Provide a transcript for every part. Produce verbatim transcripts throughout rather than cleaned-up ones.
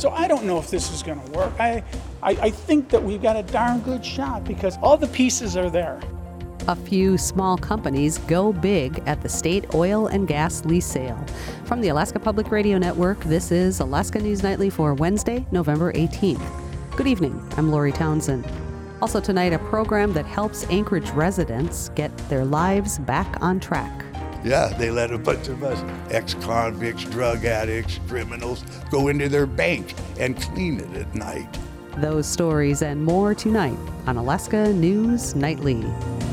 So I don't know if this is going to work. I, I, I think that we've got a darn good shot because all the pieces are there. A few small companies go big at the state oil and gas lease sale. From the Alaska Public Radio Network, this is Alaska News Nightly for Wednesday, November eighteenth. Good evening. I'm Lori Townsend. Also tonight, a program that helps Anchorage residents get their lives back on track. Yeah, they let a bunch of us ex-convicts, drug addicts, criminals go into their bank and clean it at night. Those stories and more tonight on Alaska News Nightly.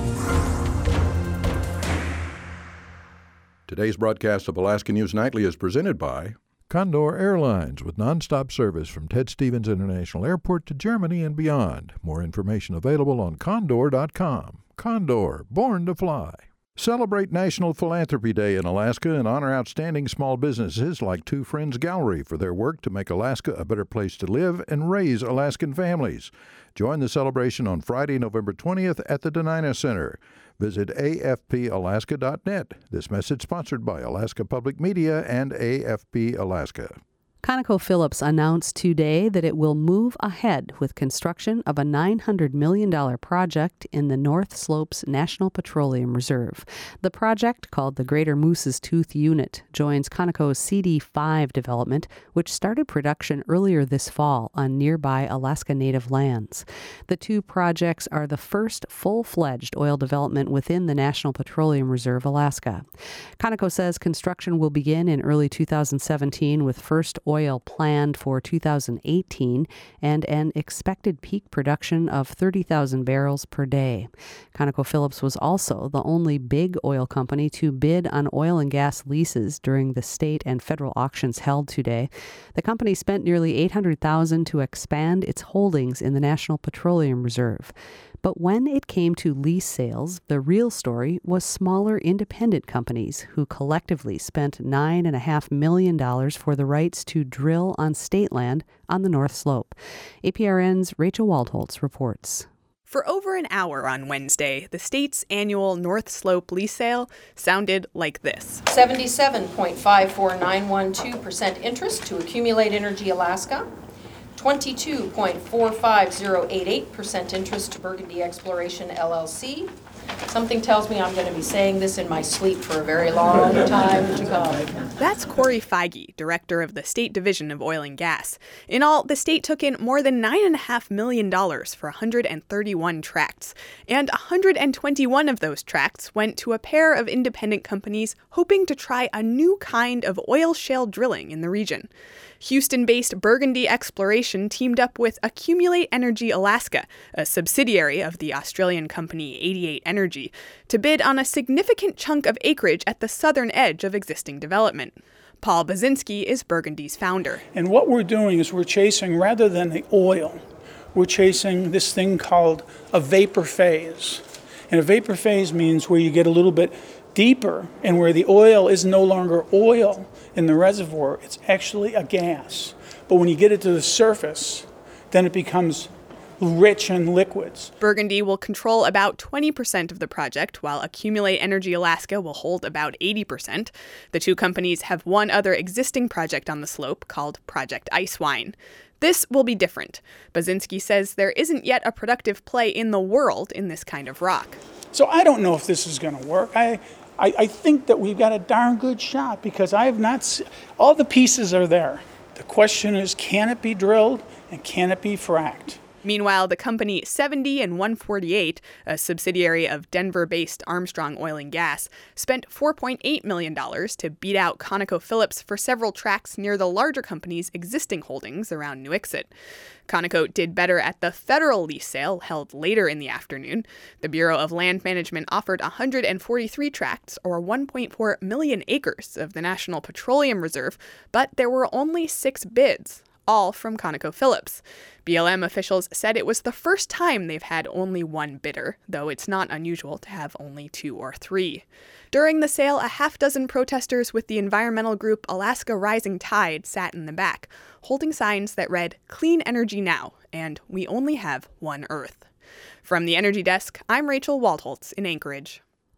Today's broadcast of Alaska News Nightly is presented by Condor Airlines, with nonstop service from Ted Stevens International Airport to Germany and beyond. More information available on condor dot com. Condor, born to fly. Celebrate National Philanthropy Day in Alaska and honor outstanding small businesses like Two Friends Gallery for their work to make Alaska a better place to live and raise Alaskan families. Join the celebration on Friday, November twentieth at the Denina Center. Visit A F P alaska dot net. This message sponsored by Alaska Public Media and A F P Alaska. ConocoPhillips announced today that it will move ahead with construction of a nine hundred million dollars project in the North Slopes National Petroleum Reserve. The project, called the Greater Moose's Tooth Unit, joins Conoco's C D five development, which started production earlier this fall on nearby Alaska Native lands. The two projects are the first full-fledged oil development within the National Petroleum Reserve, Alaska. Conoco says construction will begin in early two thousand seventeen with first oil planned for two thousand eighteen and an expected peak production of thirty thousand barrels per day. ConocoPhillips was also the only big oil company to bid on oil and gas leases during the state and federal auctions held today. The company spent nearly eight hundred thousand dollars to expand its holdings in the National Petroleum Reserve. But when it came to lease sales, the real story was smaller independent companies who collectively spent nine point five million dollars for the rights to drill on state land on the North Slope. A P R N's Rachel Waldholtz reports. For over an hour on Wednesday, the state's annual North Slope lease sale sounded like this. seventy-seven point five four nine one two percent interest to Accumulate Energy Alaska. twenty-two point four five zero eight eight percent interest to Burgundy Exploration L L C. Something tells me I'm going to be saying this in my sleep for a very long time to come. That's Corey Feige, director of the State Division of Oil and Gas. In all, the state took in more than nine point five million dollars for one hundred thirty-one tracts. And one hundred twenty-one of those tracts went to a pair of independent companies hoping to try a new kind of oil shale drilling in the region. Houston-based Burgundy Exploration teamed up with Accumulate Energy Alaska, a subsidiary of the Australian company eighty-eight Energy, to bid on a significant chunk of acreage at the southern edge of existing development. Paul Basinski is Burgundy's founder. And what we're doing is we're chasing, rather than the oil, we're chasing this thing called a vapor phase. And a vapor phase means where you get a little bit deeper and where the oil is no longer oil in the reservoir, it's actually a gas. But when you get it to the surface, then it becomes rich in liquids. Burgundy will control about twenty percent of the project, while Accumulate Energy Alaska will hold about eighty percent. The two companies have one other existing project on the slope called Project Icewine. This will be different. Basinski says there isn't yet a productive play in the world in this kind of rock. So I don't know if this is going to work. I, I, I think that we've got a darn good shot because I have not se- all the pieces are there. The question is, can it be drilled and can it be fracked? Meanwhile, the company seventy and one forty-eight, a subsidiary of Denver-based Armstrong Oil and Gas, spent four point eight million dollars to beat out ConocoPhillips for several tracts near the larger company's existing holdings around Nuiqsut. Conoco did better at the federal lease sale held later in the afternoon. The Bureau of Land Management offered one hundred forty-three tracts, or one point four million acres, of the National Petroleum Reserve, but there were only six bids, all from ConocoPhillips. B L M officials said it was the first time they've had only one bidder, though it's not unusual to have only two or three. During the sale, a half dozen protesters with the environmental group Alaska Rising Tide sat in the back, holding signs that read, "Clean Energy Now," and "We only have one Earth." From the Energy Desk, I'm Rachel Waldholtz in Anchorage.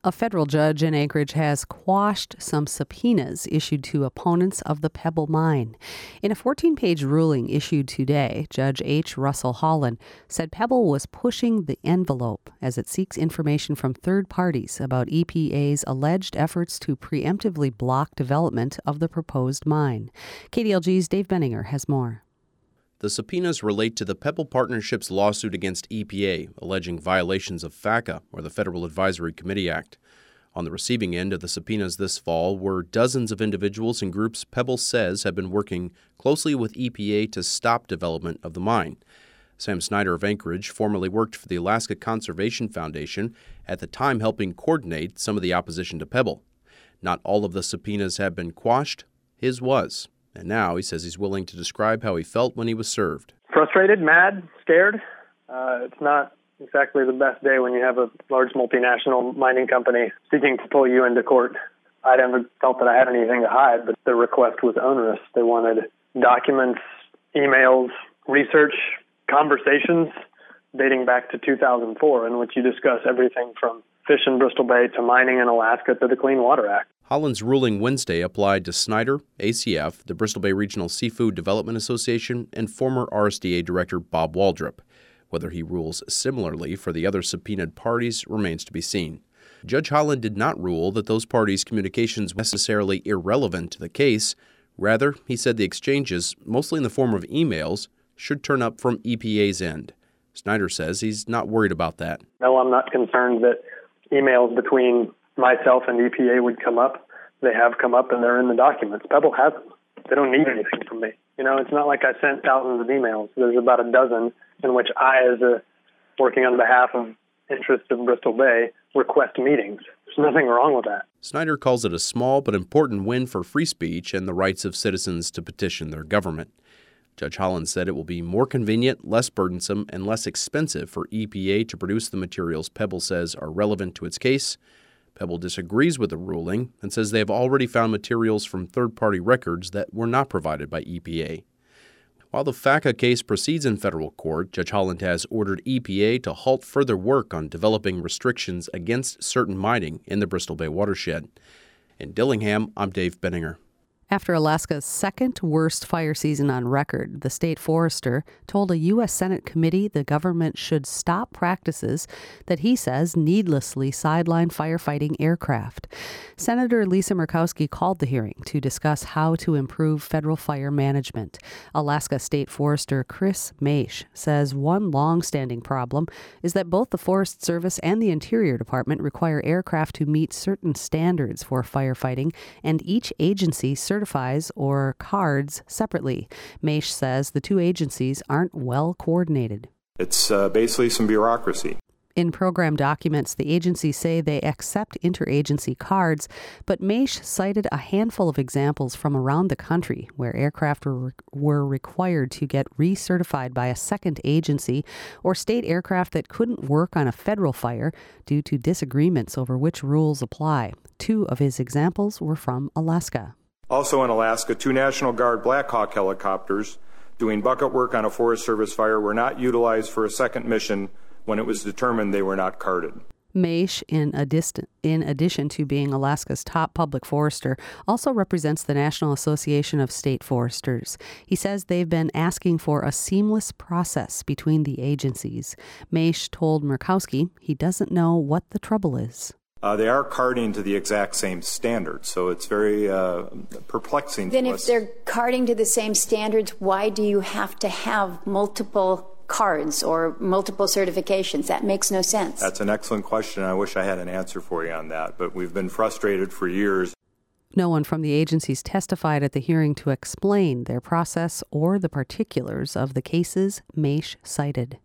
A federal judge in Anchorage has quashed some subpoenas issued to opponents of the Pebble mine. In a fourteen-page ruling issued today, Judge H. Russell Holland said Pebble was pushing the envelope as it seeks information from third parties about E P A's alleged efforts to preemptively block development of the proposed mine. K D L G's Dave Benninger has more. The subpoenas relate to the Pebble Partnership's lawsuit against E P A, alleging violations of FACA, or the Federal Advisory Committee Act. On the receiving end of the subpoenas this fall were dozens of individuals and groups Pebble says have been working closely with E P A to stop development of the mine. Sam Snyder of Anchorage formerly worked for the Alaska Conservation Foundation, at the time helping coordinate some of the opposition to Pebble. Not all of the subpoenas have been quashed. His was. And now he says he's willing to describe how he felt when he was served. Frustrated, mad, scared. Uh, it's not exactly the best day when you have a large multinational mining company seeking to pull you into court. I never felt that I had anything to hide, but the request was onerous. They wanted documents, emails, research, conversations dating back to two thousand four, in which you discuss everything from fish in Bristol Bay to mining in Alaska to the Clean Water Act. Holland's ruling Wednesday applied to Snyder, A C F, the Bristol Bay Regional Seafood Development Association, and former R S D A Director Bob Waldrop. Whether he rules similarly for the other subpoenaed parties remains to be seen. Judge Holland did not rule that those parties' communications were necessarily irrelevant to the case. Rather, he said the exchanges, mostly in the form of emails, should turn up from E P A's end. Snyder says he's not worried about that. No, I'm not concerned that emails between myself and E P A would come up. They have come up and they're in the documents. Pebble has them. They don't need anything from me. You know, it's not like I sent thousands of emails. There's about a dozen in which I, as a working on behalf of interests of Bristol Bay, request meetings. There's nothing wrong with that. Snyder calls it a small but important win for free speech and the rights of citizens to petition their government. Judge Holland said it will be more convenient, less burdensome, and less expensive for E P A to produce the materials Pebble says are relevant to its case. Pebble disagrees with the ruling and says they have already found materials from third-party records that were not provided by E P A. While the FACA case proceeds in federal court, Judge Holland has ordered E P A to halt further work on developing restrictions against certain mining in the Bristol Bay watershed. In Dillingham, I'm Dave Benninger. After Alaska's second worst fire season on record, the state forester told a U S Senate committee the government should stop practices that he says needlessly sideline firefighting aircraft. Senator Lisa Murkowski called the hearing to discuss how to improve federal fire management. Alaska State Forester Chris Maish says one long-standing problem is that both the Forest Service and the Interior Department require aircraft to meet certain standards for firefighting, and each agency certifies or cards separately. Maish says the two agencies aren't well coordinated. It's uh, basically some bureaucracy. In program documents, the agencies say they accept interagency cards, but Maish cited a handful of examples from around the country where aircraft were, were required to get recertified by a second agency, or state aircraft that couldn't work on a federal fire due to disagreements over which rules apply. Two of his examples were from Alaska. Also in Alaska, two National Guard Black Hawk helicopters doing bucket work on a Forest Service fire were not utilized for a second mission when it was determined they were not carded. Maish, in, adist- in addition to being Alaska's top public forester, also represents the National Association of State Foresters. He says they've been asking for a seamless process between the agencies. Maish told Murkowski he doesn't know what the trouble is. Uh, they are carding to the exact same standards, so it's very uh, perplexing then to if us. They're carding to the same standards, why do you have to have multiple cards or multiple certifications? That makes no sense. That's an excellent question. I wish I had an answer for you on that, but we've been frustrated for years. No one from the agencies testified at the hearing to explain their process or the particulars of the cases Maish cited.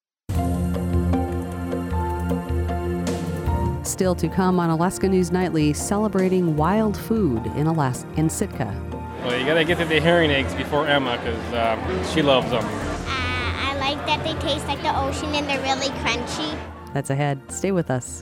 Still to come on Alaska News Nightly, celebrating wild food in Alaska, in Sitka. Well, you gotta get to the herring eggs before Emma, because uh, she loves them. Uh, I like that they taste like the ocean and they're really crunchy. That's ahead. Stay with us.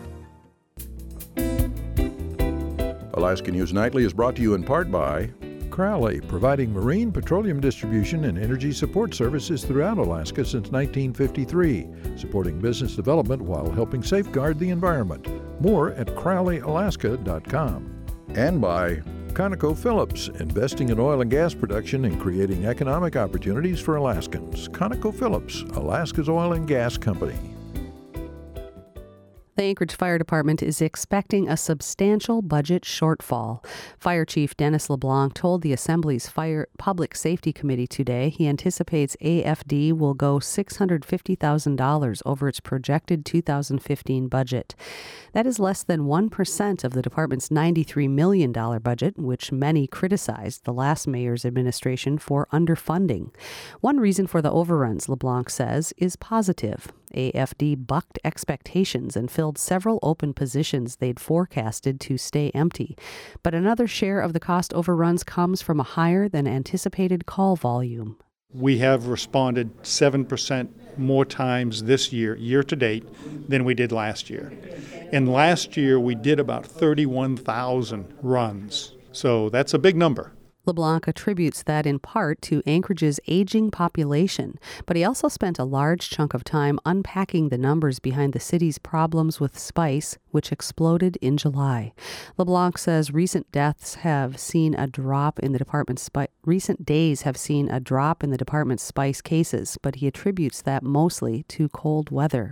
Alaska News Nightly is brought to you in part by Crowley, providing marine petroleum distribution and energy support services throughout Alaska since nineteen fifty-three, supporting business development while helping safeguard the environment. More at crowley alaska dot com. And by ConocoPhillips, investing in oil and gas production and creating economic opportunities for Alaskans. ConocoPhillips, Alaska's oil and gas company. The Anchorage Fire Department is expecting a substantial budget shortfall. Fire Chief Dennis LeBlanc told the Assembly's Fire Public Safety Committee today he anticipates A F D will go six hundred fifty thousand dollars over its projected two thousand fifteen budget. That is less than one percent of the department's ninety-three million dollars budget, which many criticized the last mayor's administration for underfunding. One reason for the overruns, LeBlanc says, is positive. A F D bucked expectations and filled several open positions they'd forecasted to stay empty. But another share of the cost overruns comes from a higher than anticipated call volume. We have responded seven percent more times this year, year to date, than we did last year. And last year we did about thirty-one thousand runs. So that's a big number. LeBlanc attributes that in part to Anchorage's aging population, but he also spent a large chunk of time unpacking the numbers behind the city's problems with spice, which exploded in July. LeBlanc says recent deaths have seen a drop in the department's spi- recent days have seen a drop in the department's spice cases, but he attributes that mostly to cold weather.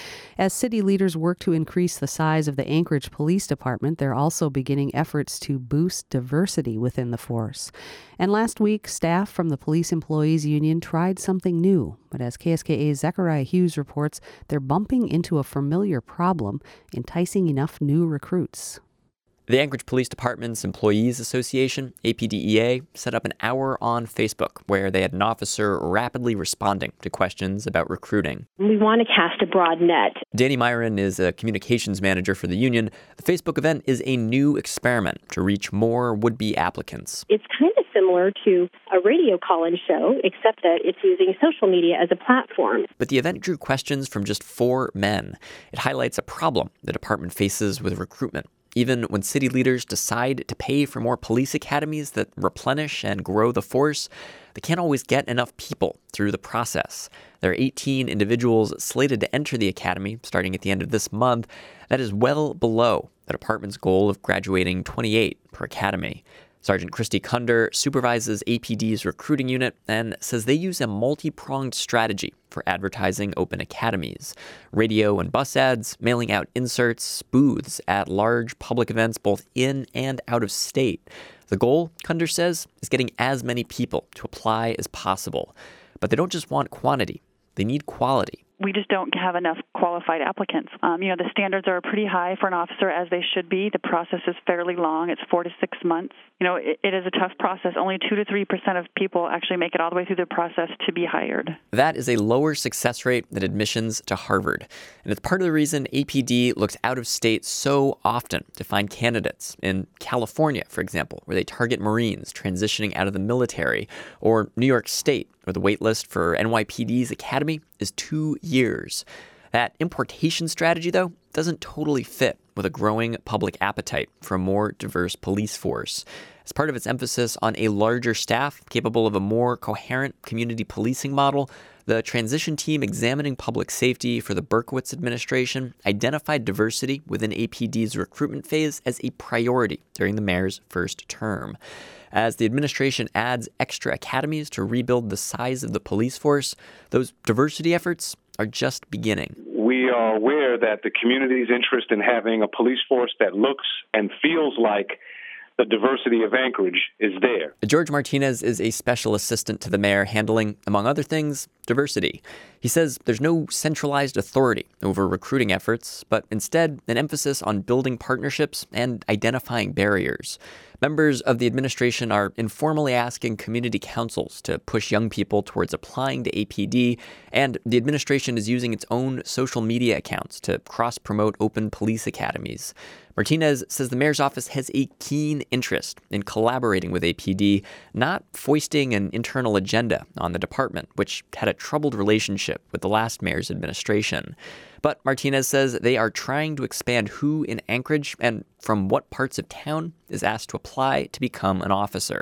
As city leaders work to increase the size of the Anchorage Police Department, they're also beginning efforts to boost diversity within the force. And last week, staff from the Police Employees Union tried something new. But as K S K A's Zechariah Hughes reports, they're bumping into a familiar problem, enticing enough new recruits. The Anchorage Police Department's Employees Association, A P D E A, set up an hour on Facebook where they had an officer rapidly responding to questions about recruiting. We want to cast a broad net. Danny Myron is a communications manager for the union. The Facebook event is a new experiment to reach more would-be applicants. It's kind of similar to a radio call-in show, except that it's using social media as a platform. But the event drew questions from just four men. It highlights a problem the department faces with recruitment. Even when city leaders decide to pay for more police academies that replenish and grow the force, they can't always get enough people through the process. There are eighteen individuals slated to enter the academy starting at the end of this month. That is well below the department's goal of graduating twenty-eight per academy. Sergeant Christy Kunder supervises A P D's recruiting unit and says they use a multi-pronged strategy for advertising open academies. Radio and bus ads, mailing out inserts, booths at large public events both in and out of state. The goal, Kunder says, is getting as many people to apply as possible. But they don't just want quantity, they need quality. We just don't have enough qualified applicants. Um, you know, the standards are pretty high for an officer, as they should be. The process is fairly long. It's four to six months. You know, it, it is a tough process. Only two to three percent of people actually make it all the way through the process to be hired. That is a lower success rate than admissions to Harvard. And it's part of the reason A P D looks out of state so often to find candidates. In California, for example, where they target Marines transitioning out of the military, or New York State, where the waitlist for N Y P D's academy is two years. That importation strategy, though, doesn't totally fit with a growing public appetite for a more diverse police force. As part of its emphasis on a larger staff capable of a more coherent community policing model, the transition team examining public safety for the Berkowitz administration identified diversity within A P D's recruitment phase as a priority during the mayor's first term. As the administration adds extra academies to rebuild the size of the police force, those diversity efforts are just beginning. We are aware that the community's interest in having a police force that looks and feels like the diversity of Anchorage is there. George Martinez is a special assistant to the mayor handling, among other things, diversity. He says there's no centralized authority over recruiting efforts, but instead an emphasis on building partnerships and identifying barriers. Members of the administration are informally asking community councils to push young people towards applying to A P D, and the administration is using its own social media accounts to cross-promote open police academies. Martinez says the mayor's office has a keen interest in collaborating with A P D, not foisting an internal agenda on the department, which had a troubled relationship with the last mayor's administration. But Martinez says they are trying to expand who in Anchorage and from what parts of town is asked to apply to become an officer. The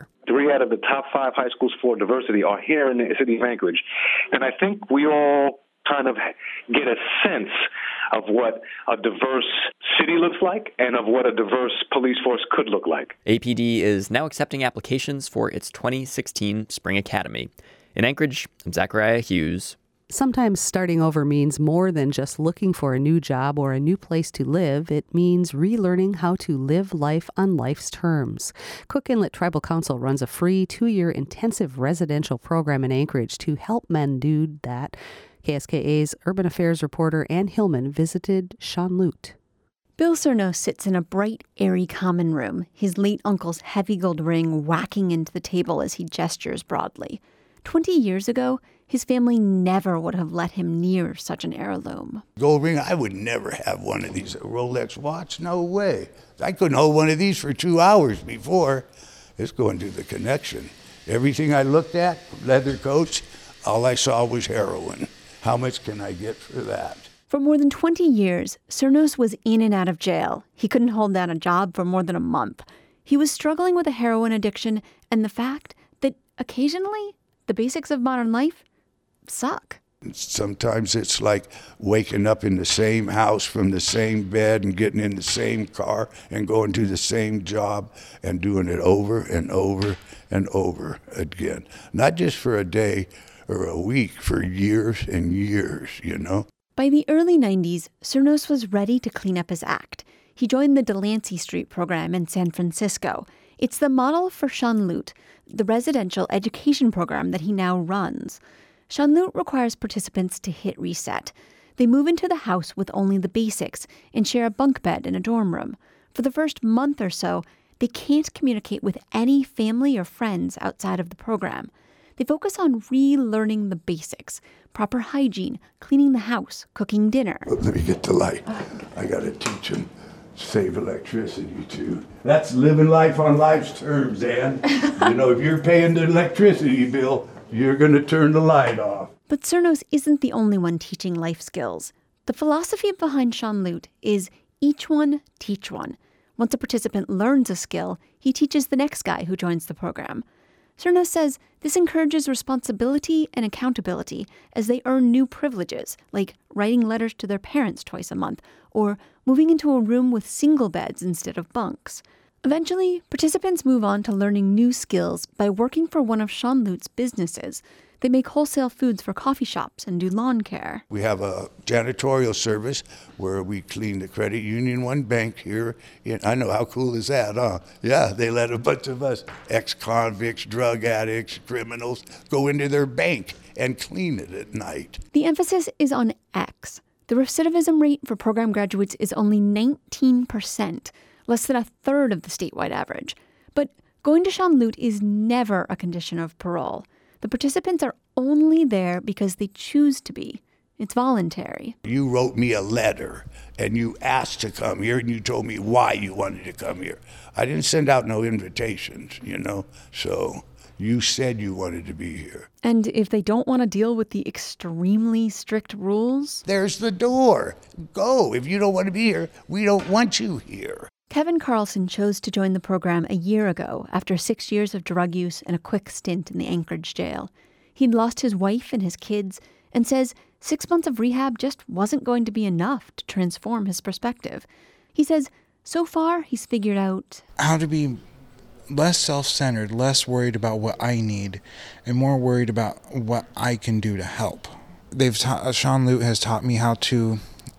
three out of the top five high schools for diversity are here in the city of Anchorage. And I think we all kind of get a sense of what a diverse city looks like and of what a diverse police force could look like. A P D is now accepting applications for its twenty sixteen Spring Academy. In Anchorage, I'm Zachariah Hughes. Sometimes starting over means more than just looking for a new job or a new place to live. It means relearning how to live life on life's terms. Cook Inlet Tribal Council runs a free two-year intensive residential program in Anchorage to help men do that. K S K A's Urban Affairs reporter Ann Hillman visited Sean Lute. Bill Cernos sits in a bright, airy common room, his late uncle's heavy gold ring whacking into the table as he gestures broadly. Twenty years ago, his family never would have let him near such an heirloom. Gold ring, I would never have one of these. A Rolex watch, no way. I couldn't hold one of these for two hours before. It's going to the connection. Everything I looked at, leather coats, all I saw was heroin. How much can I get for that? For more than twenty years, Cernos was in and out of jail. He couldn't hold down a job for more than a month. He was struggling with a heroin addiction and the fact that occasionally the basics of modern life suck. Sometimes it's like waking up in the same house from the same bed and getting in the same car and going to the same job and doing it over and over and over again. Not just for a day or a week, for years and years, you know. By the early nineties, Cernos was ready to clean up his act. He joined the Delancey Street program in San Francisco. It's the model for Sean Lute, the residential education program that he now runs. Sean Lute requires participants to hit reset. They move into the house with only the basics and share a bunk bed in a dorm room. For the first month or so, they can't communicate with any family or friends outside of the program. They focus on relearning the basics, proper hygiene, cleaning the house, cooking dinner. Let me get the light. I got to teach them save electricity too. That's living life on life's terms, Ann. You know, if you're paying the electricity bill, you're going to turn the light off. But Cernos isn't the only one teaching life skills. The philosophy behind Sean Lute is each one, teach one. Once a participant learns a skill, he teaches the next guy who joins the program. Cernos says this encourages responsibility and accountability as they earn new privileges, like writing letters to their parents twice a month, or moving into a room with single beds instead of bunks. Eventually, participants move on to learning new skills by working for one of Sean Lute's businesses. They make wholesale foods for coffee shops and do lawn care. We have a janitorial service where we clean the credit union, one bank here. In, I know, how cool is that, huh? Yeah, they let a bunch of us ex-convicts, drug addicts, criminals go into their bank and clean it at night. The emphasis is on X. The recidivism rate for program graduates is only nineteen percent, less than a third of the statewide average. But going to Sean Lute is never a condition of parole. The participants are only there because they choose to be. It's voluntary. You wrote me a letter, and you asked to come here, and you told me why you wanted to come here. I didn't send out no invitations, you know, so you said you wanted to be here. And if they don't want to deal with the extremely strict rules? There's the door. Go. If you don't want to be here, we don't want you here. Kevin Carlson chose to join the program a year ago after six years of drug use and a quick stint in the Anchorage jail. He'd lost his wife and his kids and says six months of rehab just wasn't going to be enough to transform his perspective. He says so far he's figured out how to be less self-centered, less worried about what I need, and more worried about what I can do to help. They've ta- Sean Lute has taught me how to,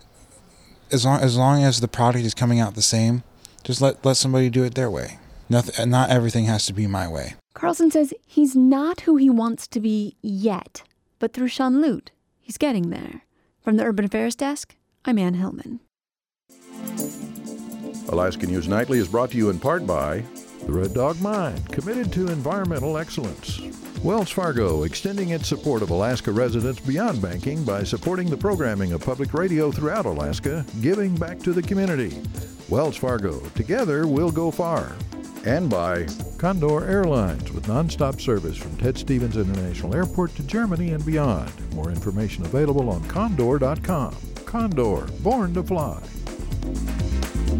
as long as long as the product is coming out the same, just let, let somebody do it their way. Nothing, not everything has to be my way. Carlson says he's not who he wants to be yet, but through Sean Lute, he's getting there. From the Urban Affairs Desk, I'm Ann Hillman. Alaska News Nightly is brought to you in part by the Red Dog Mine, committed to environmental excellence. Wells Fargo, extending its support of Alaska residents beyond banking by supporting the programming of public radio throughout Alaska, giving back to the community. Wells Fargo, together we'll go far. And by Condor Airlines, with nonstop service from Ted Stevens International Airport to Germany and beyond. More information available on condor dot com. Condor, born to fly.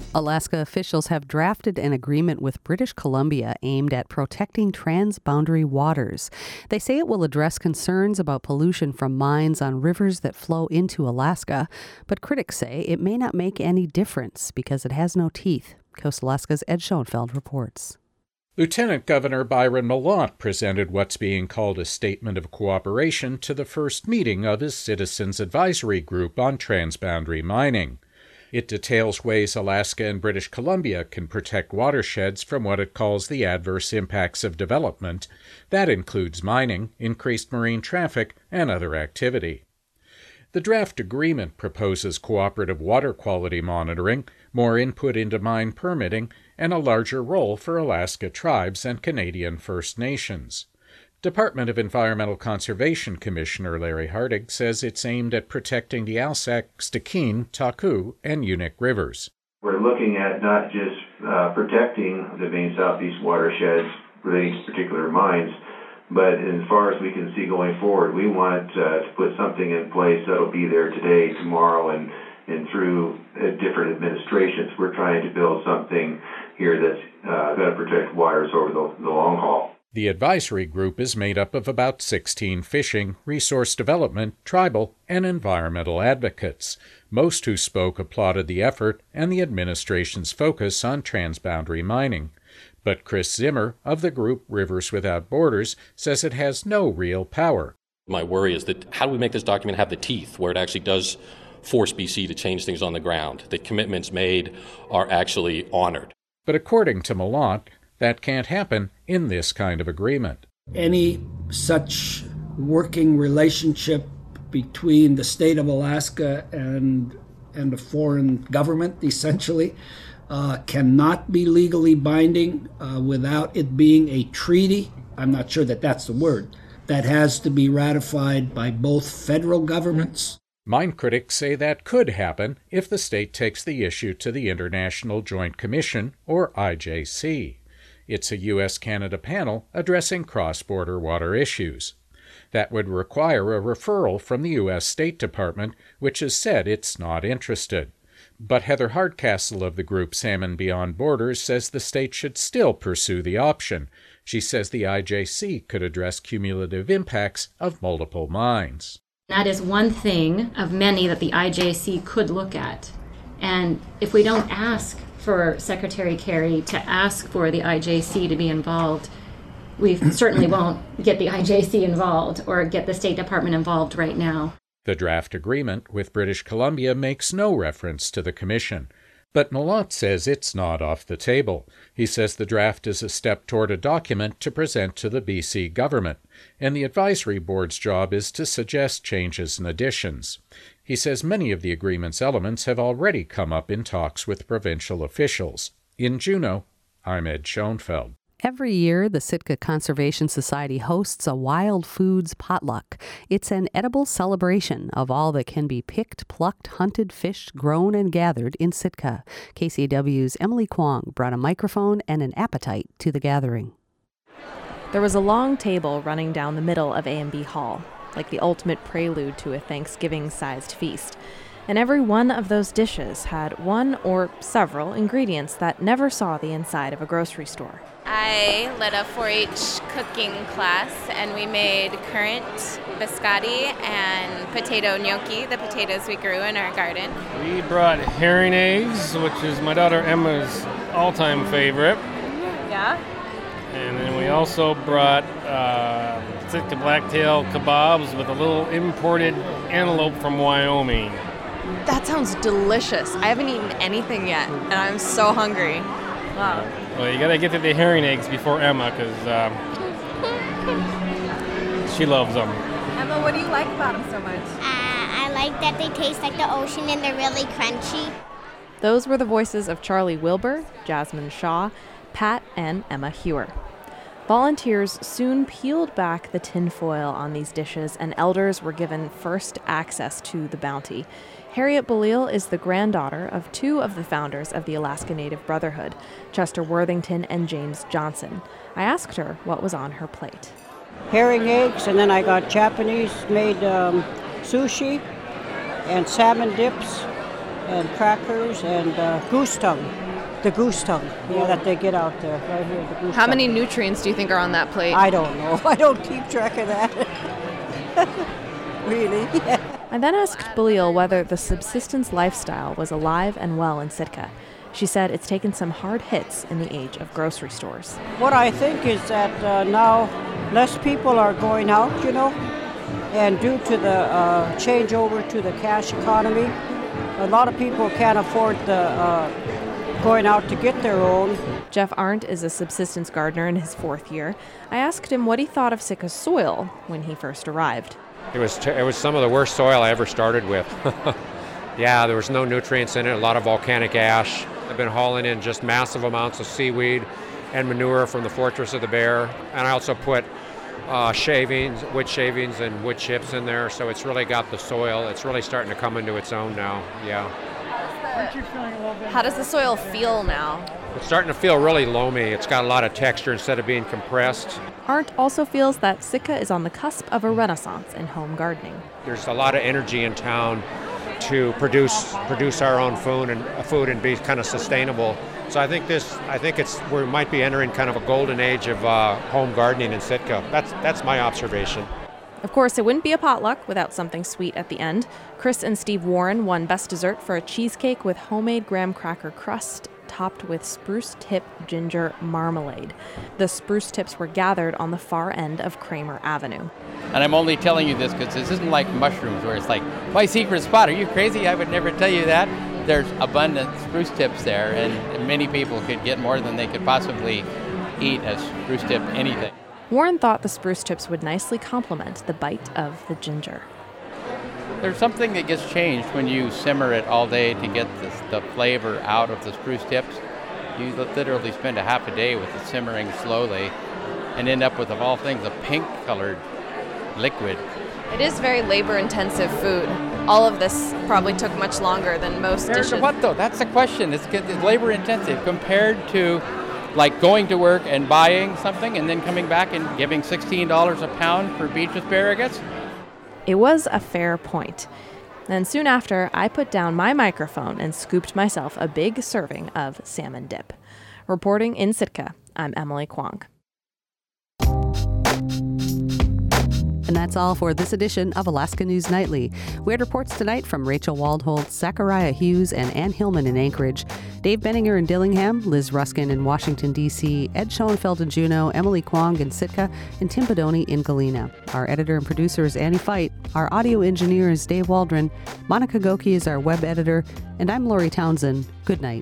Alaska officials have drafted an agreement with British Columbia aimed at protecting transboundary waters. They say it will address concerns about pollution from mines on rivers that flow into Alaska, but critics say it may not make any difference because it has no teeth. Coast Alaska's Ed Schoenfeld reports. Lieutenant Governor Byron Mallott presented what's being called a statement of cooperation to the first meeting of his Citizens Advisory Group on transboundary mining. It details ways Alaska and British Columbia can protect watersheds from what it calls the adverse impacts of development. That includes mining, increased marine traffic, and other activity. The draft agreement proposes cooperative water quality monitoring, more input into mine permitting, and a larger role for Alaska tribes and Canadian First Nations. Department of Environmental Conservation Commissioner Larry Hardig says it's aimed at protecting the Alsac, Stikine, Taku, and Unit rivers. We're looking at not just uh, protecting the main southeast watersheds relating to particular mines, but as far as we can see going forward, we want uh, to put something in place that'll be there today, tomorrow, and, and through uh, different administrations. We're trying to build something here that's uh, going to protect waters over the, the long haul. The advisory group is made up of about sixteen fishing, resource development, tribal, and environmental advocates. Most who spoke applauded the effort and the administration's focus on transboundary mining. But Chris Zimmer of the group Rivers Without Borders says it has no real power. My worry is that how do we make this document have the teeth where it actually does force B C to change things on the ground, that commitments made are actually honored? But according to Mallott, that can't happen in this kind of agreement. Any such working relationship between the state of Alaska and and a foreign government, essentially, uh, cannot be legally binding uh, without it being a treaty. I'm not sure that that's the word. That has to be ratified by both federal governments. Mine critics say that could happen if the state takes the issue to the International Joint Commission, or I J C. It's a U S Canada panel addressing cross-border water issues. That would require a referral from the U S State Department, which has said it's not interested. But Heather Hardcastle of the group Salmon Beyond Borders says the state should still pursue the option. She says the I J C could address cumulative impacts of multiple mines. That is one thing of many that the I J C could look at. And if we don't ask for Secretary Kerry to ask for the I J C to be involved, we certainly won't get the I J C involved or get the State Department involved right now. The draft agreement with British Columbia makes no reference to the Commission, but Mallott says it's not off the table. He says the draft is a step toward a document to present to the B C government, and the advisory board's job is to suggest changes and additions. He says many of the agreement's elements have already come up in talks with provincial officials. In Juneau, I'm Ed Schoenfeld. Every year, the Sitka Conservation Society hosts a Wild Foods Potluck. It's an edible celebration of all that can be picked, plucked, hunted, fished, grown, and gathered in Sitka. K C A W's Emily Kwong brought a microphone and an appetite to the gathering. There was a long table running down the middle of A and B Hall, like the ultimate prelude to a Thanksgiving-sized feast. And every one of those dishes had one or several ingredients that never saw the inside of a grocery store. I led a four H cooking class, and we made currant biscotti and potato gnocchi, the potatoes we grew in our garden. We brought herring eggs, which is my daughter Emma's all-time favorite. Yeah. And then we also brought uh, Sitka blacktail kebabs with a little imported antelope from Wyoming. That sounds delicious. I haven't eaten anything yet, and I'm so hungry. Wow. Well, you gotta get to the herring eggs before Emma, because um, she loves them. Emma, what do you like about them so much? Uh, I like that they taste like the ocean and they're really crunchy. Those were the voices of Charlie Wilbur, Jasmine Shaw, Pat, and Emma Hewer. Volunteers soon peeled back the tinfoil on these dishes, and elders were given first access to the bounty. Harriet Belleal is the granddaughter of two of the founders of the Alaska Native Brotherhood, Chester Worthington and James Johnson. I asked her what was on her plate. Herring eggs, and then I got Japanese-made um, sushi and salmon dips and crackers and uh, goose tongue. The goose tongue, yeah, that they get out there, right here, the goose How tongue. many nutrients do you think are on that plate? I don't know. I don't keep track of that. Really? Yeah. I then asked Balil whether the subsistence lifestyle was alive and well in Sitka. She said it's taken some hard hits in the age of grocery stores. What I think is that uh, now less people are going out, you know, and due to the uh, changeover to the cash economy, a lot of people can't afford the uh, going out to get their own. Jeff Arndt is a subsistence gardener in his fourth year. I asked him what he thought of Sitka's soil when he first arrived. It was t- it was some of the worst soil I ever started with. Yeah, there was no nutrients in it, a lot of volcanic ash. I've been hauling in just massive amounts of seaweed and manure from the Fortress of the Bear. And I also put uh, shavings, wood shavings and wood chips in there, so it's really got the soil. It's really starting to come into its own now, yeah. How does the soil feel now? It's starting to feel really loamy. It's got a lot of texture instead of being compressed. Arndt also feels that Sitka is on the cusp of a renaissance in home gardening. There's a lot of energy in town to produce produce our own food and uh, food and be kind of sustainable. So I think this, I think it's we might be entering kind of a golden age of uh, home gardening in Sitka. That's that's my observation. Of course, it wouldn't be a potluck without something sweet at the end. Chris and Steve Warren won Best Dessert for a cheesecake with homemade graham cracker crust topped with spruce tip ginger marmalade. The spruce tips were gathered on the far end of Kramer Avenue. And I'm only telling you this because this isn't like mushrooms where it's like, my secret spot, are you crazy? I would never tell you that. There's abundant spruce tips there, and many people could get more than they could possibly eat as spruce tip anything. Warren thought the spruce tips would nicely complement the bite of the ginger. There's something that gets changed when you simmer it all day to get the, the flavor out of the spruce tips. You literally spend a half a day with it simmering slowly and end up with, of all things, a pink-colored liquid. It is very labor-intensive food. All of this probably took much longer than most Compared dishes. to what, though? That's the question. It's, it's labor-intensive compared to like going to work and buying something and then coming back and giving sixteen dollars a pound for beach asparagus? It was a fair point. And soon after, I put down my microphone and scooped myself a big serving of salmon dip. Reporting in Sitka, I'm Emily Kwong. And that's all for this edition of Alaska News Nightly. We had reports tonight from Rachel Waldholt, Zachariah Hughes, and Ann Hillman in Anchorage, Dave Benninger in Dillingham, Liz Ruskin in Washington, D C, Ed Schoenfeld in Juneau, Emily Kwong in Sitka, and Tim Bedoni in Galena. Our editor and producer is Annie Fight. Our audio engineer is Dave Waldron. Monica Goki is our web editor. And I'm Lori Townsend. Good night.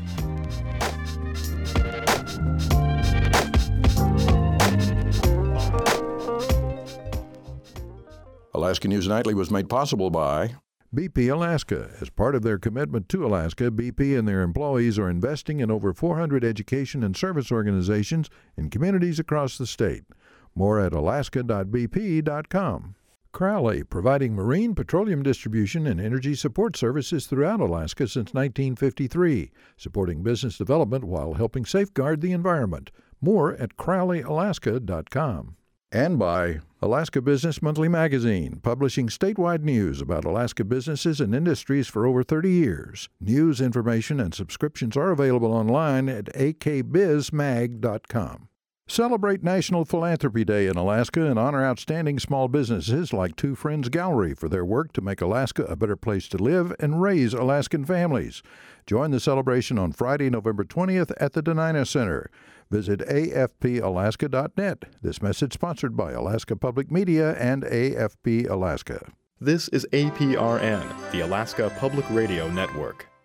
Alaska News Nightly was made possible by B P Alaska. As part of their commitment to Alaska, B P and their employees are investing in over four hundred education and service organizations in communities across the state. More at alaska dot b p dot com. Crowley, providing marine petroleum distribution and energy support services throughout Alaska since nineteen fifty-three, supporting business development while helping safeguard the environment. More at crowley alaska dot com. And by Alaska Business Monthly Magazine, publishing statewide news about Alaska businesses and industries for over thirty years. News, information, and subscriptions are available online at a k biz mag dot com. Celebrate National Philanthropy Day in Alaska and honor outstanding small businesses like Two Friends Gallery for their work to make Alaska a better place to live and raise Alaskan families. Join the celebration on Friday, November twentieth at the Denina Center. Visit a f p alaska dot net. This message sponsored by Alaska Public Media and A F P Alaska. This is A P R N, the Alaska Public Radio Network.